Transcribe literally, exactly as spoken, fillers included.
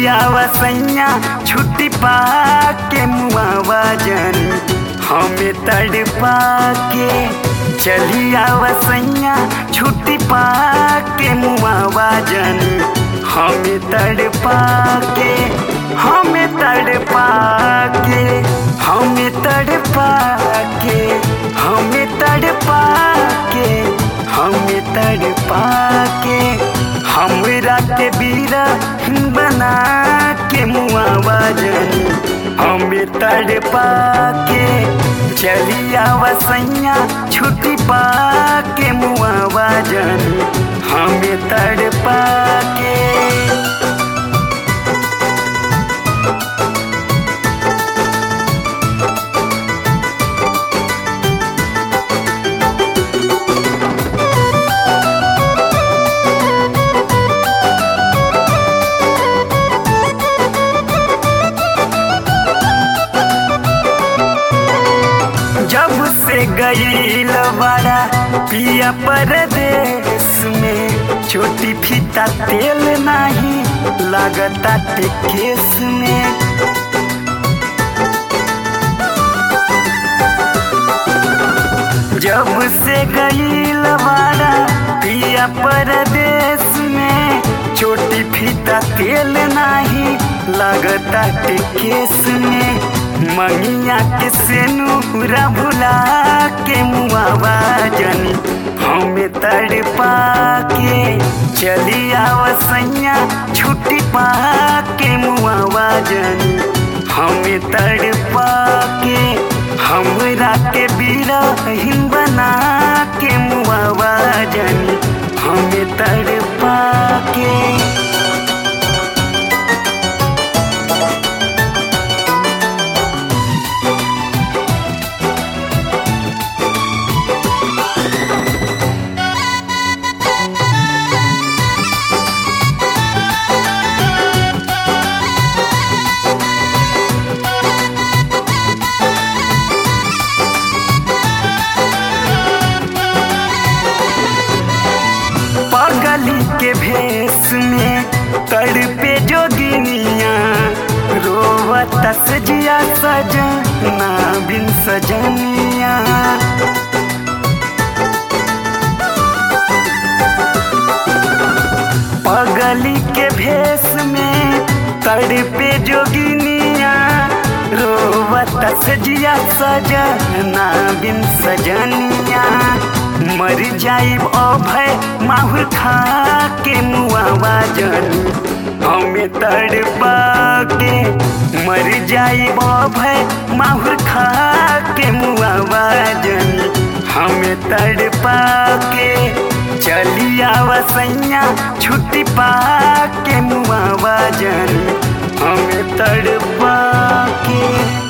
आवा सैया छुट्टी पा के मुआवा जानी हमें तड़पा के। चली आवा सैया छुट्टी पा के मुआवा जानी हमें तड़पा के। हमें तड़पा के हमें तड़पा के हमें तड़पा के हमें तड़पा के। हमरा के बीरा बना के मुआवा जानी हमें तड़पा के। चली आवा सैया छुट्टी पा के मुआवा जानी हमें तड़पा के। जब से गईल बड़ा पिया परदेश में छोटी फीता तेल नहीं लगता केस में। जब से गईल बड़ा पिया परदेश में छोटी फीता तेल नहीं लगता केस में। मंगिया के सेनुरा भुला के मुआवा जानी हमें तड़पा के। चली आवा सैया छुट्टी पा के मुआवा जानी हमें तड़पा के। हमरा के बीरा बना के मुआवा जानी हमें तड़पा के। पगली के भेष में तड़पे जोगिनिया रोवत सजिया सजना बिन सजनिया। पगली के भेष में तड़पे जोगिनिया रोवत सजिया सजना बिन सजनिया। मर जाइब अभय माहुर खा के मुआवा जानी हमें तड़पा के। मर जाइब अभय माहुर खा के मुआवा जानी हमें तड़पा के। चली आवा सैया छुट्टी पा के मुआवा जानी हमें तड़पा के।